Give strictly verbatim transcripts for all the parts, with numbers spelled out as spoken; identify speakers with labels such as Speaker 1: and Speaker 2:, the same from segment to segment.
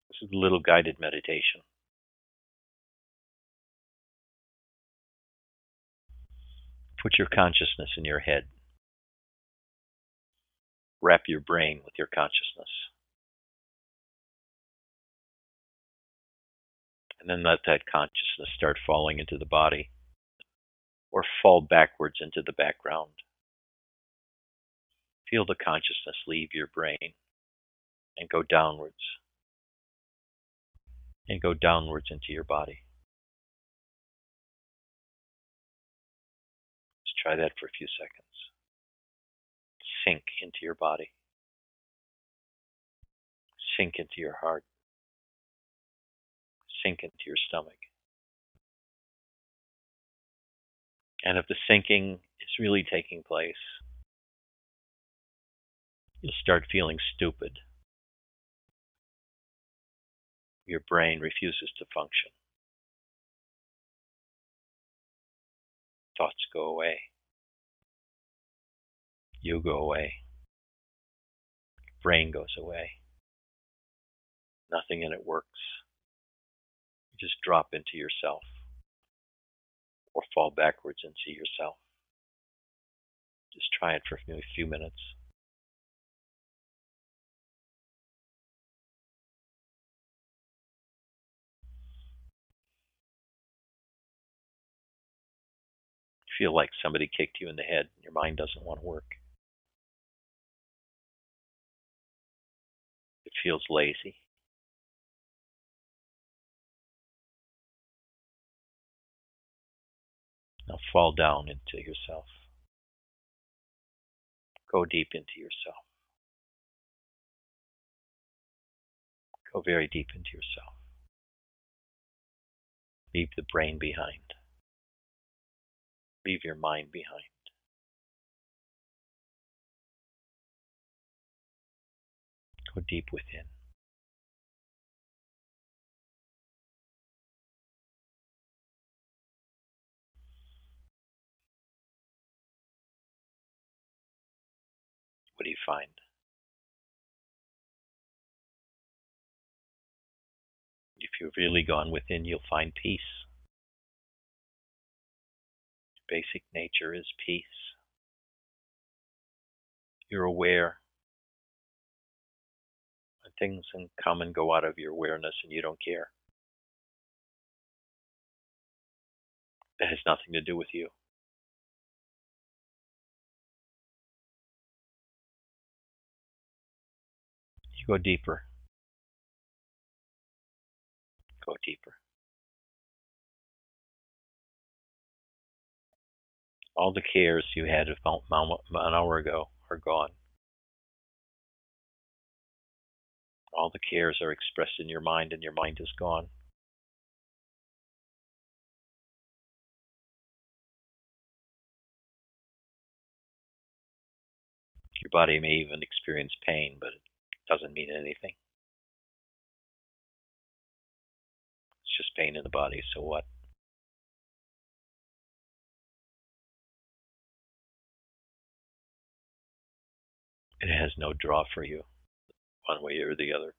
Speaker 1: This is a little guided meditation. Put your consciousness in your head. Wrap your brain with your consciousness. And then let that consciousness start falling into the body or fall backwards into the background. Feel the consciousness leave your brain and go downwards and go downwards into your body. Let's try that for a few seconds. Sink into your body. Sink into your heart. Sink into your stomach. And if the sinking is really taking place, you'll start feeling stupid. Your brain refuses to function. Thoughts go away. You go away. Brain goes away. Nothing in it works. You just drop into yourself or fall backwards into yourself. Just try it for a few minutes. Feel like somebody kicked you in the head and your mind doesn't want to work. It feels lazy. Now fall down into yourself. Go deep into yourself. Go very deep into yourself. Leave the brain behind. Leave your mind behind. Go deep within. What do you find? If you've really gone within, you'll find peace. Basic nature is peace. You're aware. And things can come and go out of your awareness and you don't care. That has nothing to do with you. You go deeper. Go deeper. All the cares you had about an hour ago are gone. All the cares are expressed in your mind and your mind is gone. Your body may even experience pain, but it doesn't mean anything. It's just pain in the body, so what? It has no draw for you, one way or the other.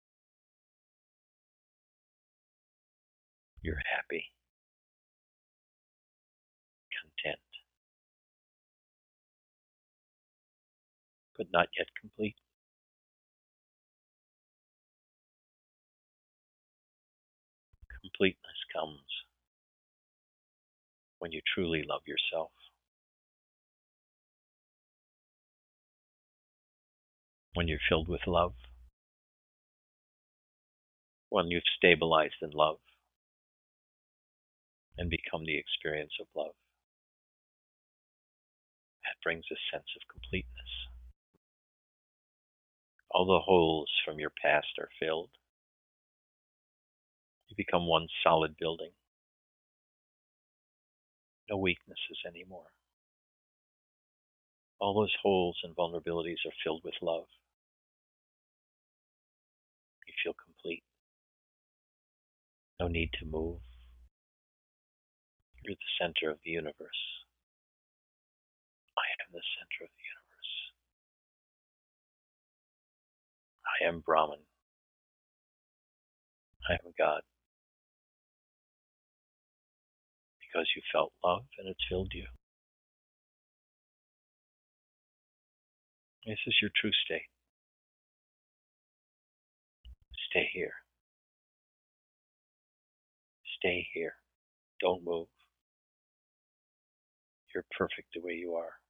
Speaker 1: You're happy, content, but not yet complete. Completeness comes when you truly love yourself. When you're filled with love. When you've stabilized in love and become the experience of love. That brings a sense of completeness. All the holes from your past are filled. You become one solid building. No weaknesses anymore. All those holes and vulnerabilities are filled with love. You feel complete. No need to move. You're the center of the universe. I am the center of the universe. I am Brahman. I am God. Because you felt love and it's filled you. This is your true state. Stay here. Stay here. Don't move. You're perfect the way you are.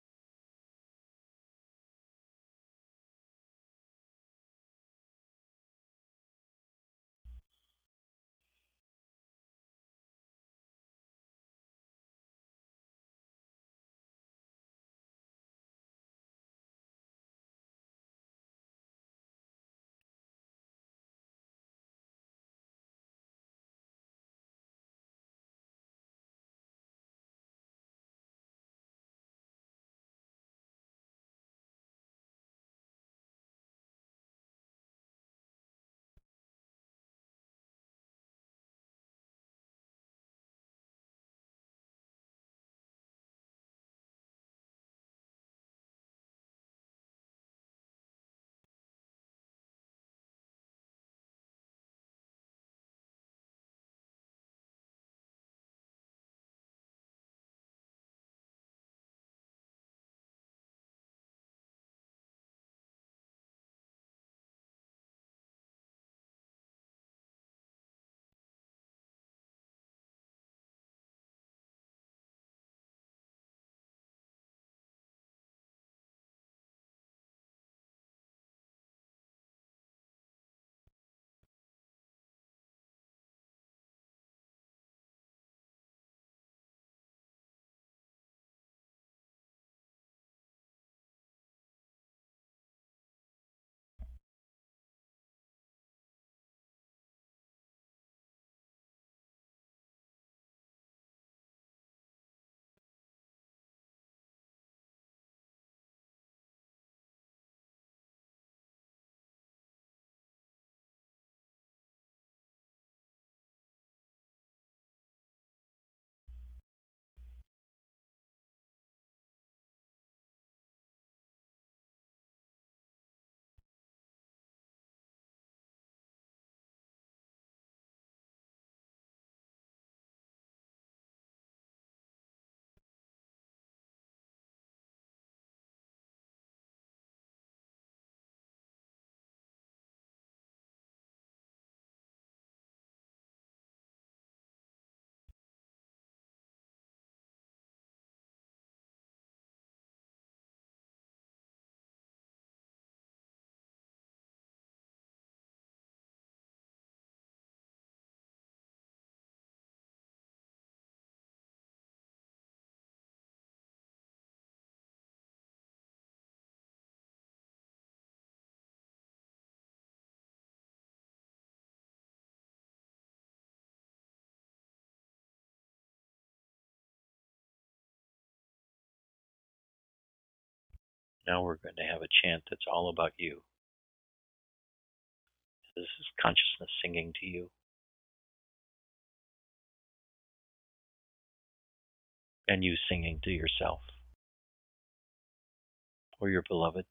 Speaker 1: Now we're going to have a chant that's all about you. This is consciousness singing to you. And you singing to yourself or your beloved.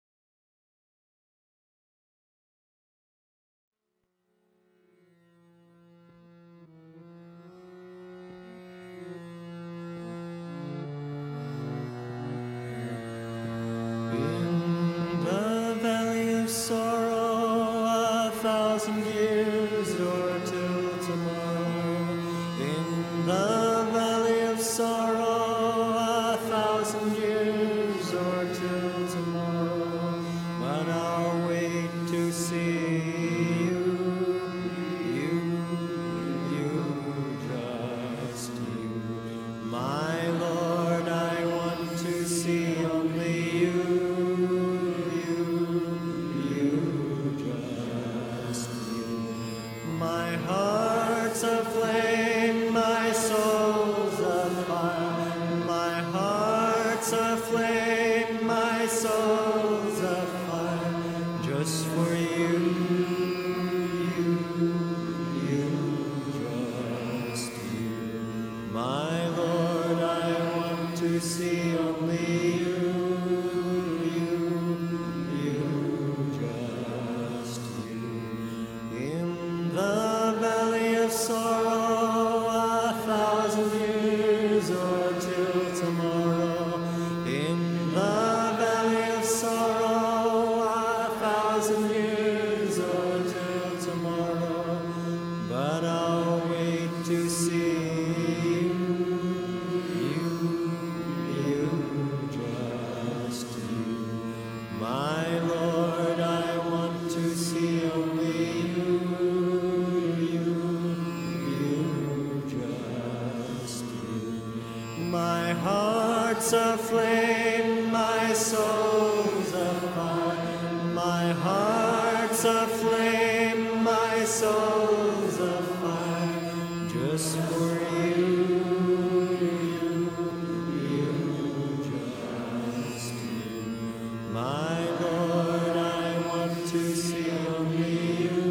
Speaker 2: In the valley of sorrow, a thousand years or till tomorrow. In the valley of sorrow, a thousand years or till tomorrow. But I'll wait to see you, you, you, just you. My Lord, I want to see only you, you, you, just you. My heart's aflame, my soul heart's aflame, my soul's afire. My heart's aflame, my soul's afire. Just for you, you, you, just you. My Lord, I want to see only you,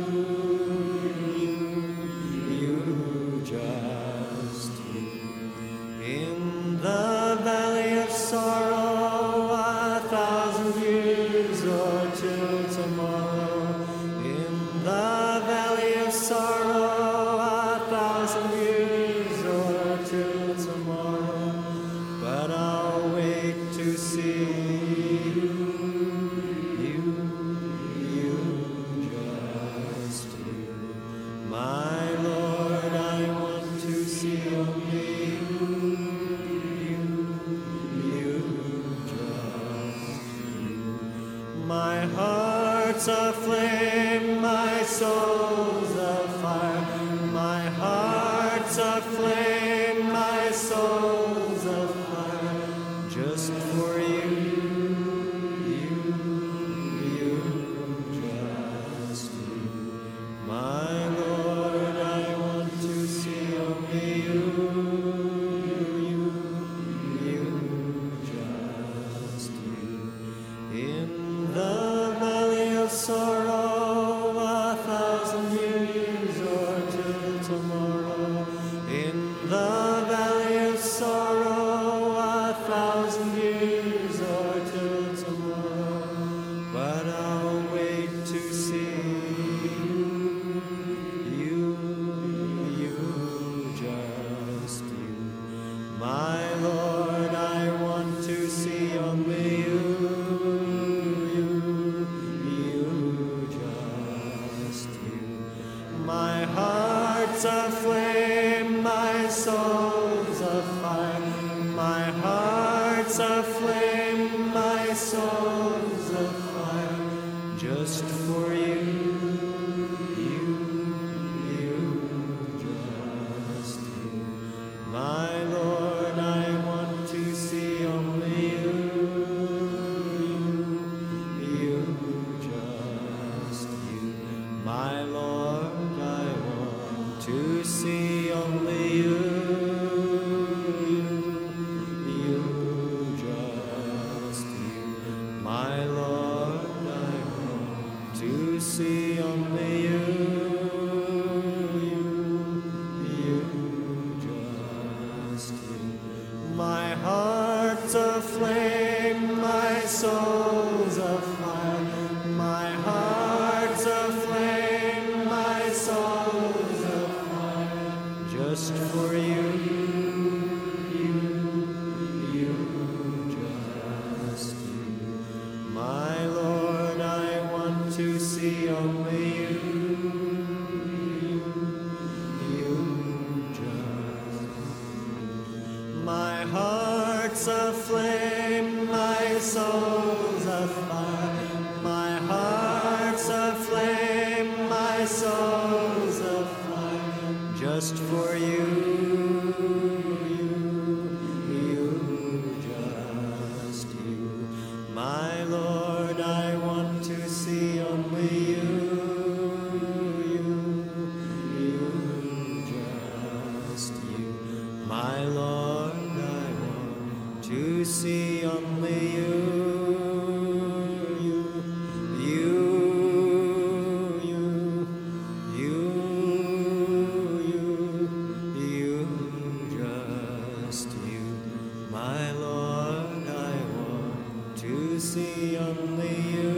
Speaker 2: you, you, just you. In the valley of sorrow, a thousand years or till tomorrow. In the valley of sorrow, a thousand years or till tomorrow. But I'll wait to see you, you, you, just you. My Lord, I want to see only you, my heart's aflame, my soul's afire. My heart's aflame, my soul's afire. Just for you, you, you, just you. My Lord, I want to see only you, you, you, just you. In the valley of sorrow, a thousand years or till tomorrow. In the valley of sorrow, a thousand years or till tomorrow. But I'll wait to see you, you, just you. My Lord, I want to see only you. My heart's aflame, my soul's afire. My heart's aflame, my soul's afire. Just for you, you, you, just you. My Lord, I want to see only you, you, you, just you. My Lord, to see only you, you, you, just you. My Lord, I want to see only you, you, you, just you. My heart's aflame, my soul's afire. My heart's aflame, my soul's afire. Just for you, you, you, just you. My Lord, I want to see only you, you, you, just you. My heart's aflame, my soul's afire. My heart's aflame, my soul's afire. Just for you, you, you, just you. My Lord, I want to see only you, you, you, just you. My Lord, I want to see only you, you, you, you, you, you, you, just you. My Lord, I want to see only you,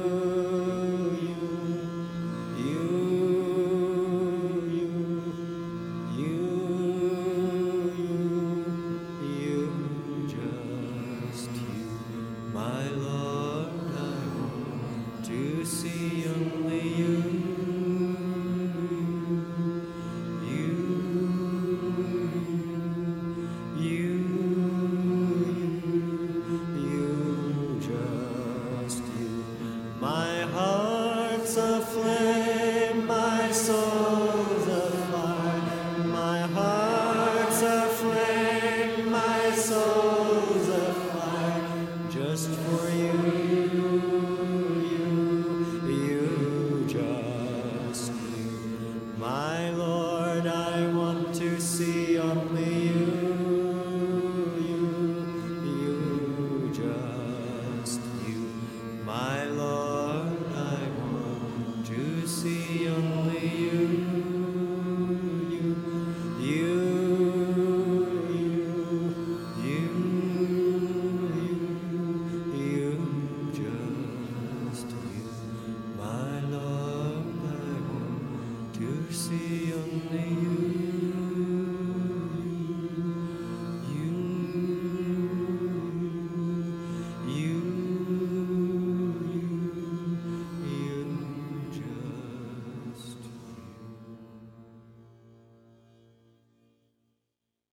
Speaker 2: you, you, you, you, you, just you. My Lord, I want to see only you, you, you, you, just you. My heart's aflame, my soul's afire. My heart's aflame, my soul's afire. see only you, you, you, you, you, you, just you, my Lord, I want to see only you.